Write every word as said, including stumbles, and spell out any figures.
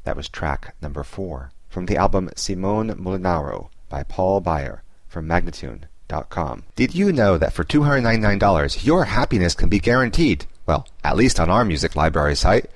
That was track number four from the album Simone Molinaro by Paul Beyer from Magnatune dot com. Did you know that for two hundred ninety-nine dollars your happiness can be guaranteed? Well, at least on our music library site.